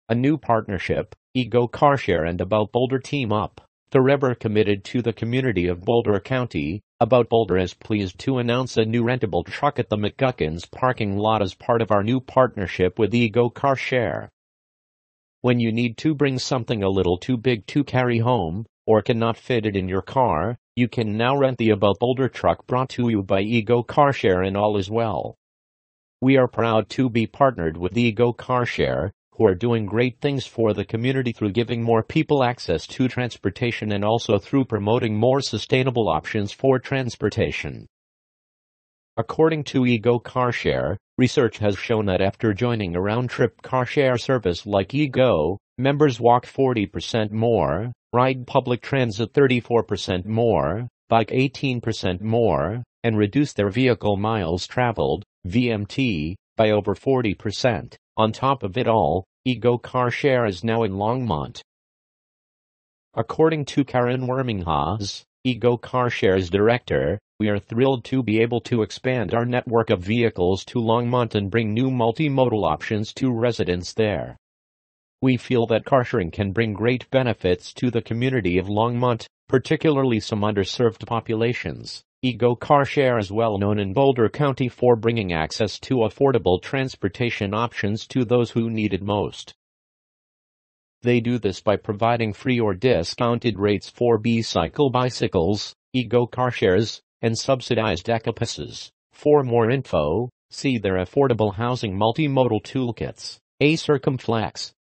A new partnership, Ego Carshare and About Boulder team up. Forever committed to the community of Boulder County, About Boulder is pleased to announce a new rentable truck at the McGuckins parking lot as part of our new partnership with Ego Carshare. When you need to bring something a little too big to carry home, or cannot fit it in your car, you can now rent the About Boulder truck brought to you by Ego Carshare, and all is well. We are proud to be partnered with Ego Carshare, who are doing great things for the community through giving more people access to transportation and also through promoting more sustainable options for transportation. According to Ego Carshare, research has shown that after joining a round-trip carshare service like Ego, members walk 40% more, ride public transit 34% more, bike 18% more, and reduce their vehicle miles traveled, VMT, by over 40%. On top of it all, Ego Carshare is now in Longmont. According to Karen Worminghaus, Ego Carshare's director, we are thrilled to be able to expand our network of vehicles to Longmont and bring new multimodal options to residents there. We feel that carsharing can bring great benefits to the community of Longmont, particularly some underserved populations. Ego Carshare is well known in Boulder County for bringing access to affordable transportation options to those who need it most. They do this by providing free or discounted rates for B-Cycle bicycles, Ego Carshares, and subsidized EcoPasses. For more info, see their affordable housing multimodal toolkits. A Circumflex.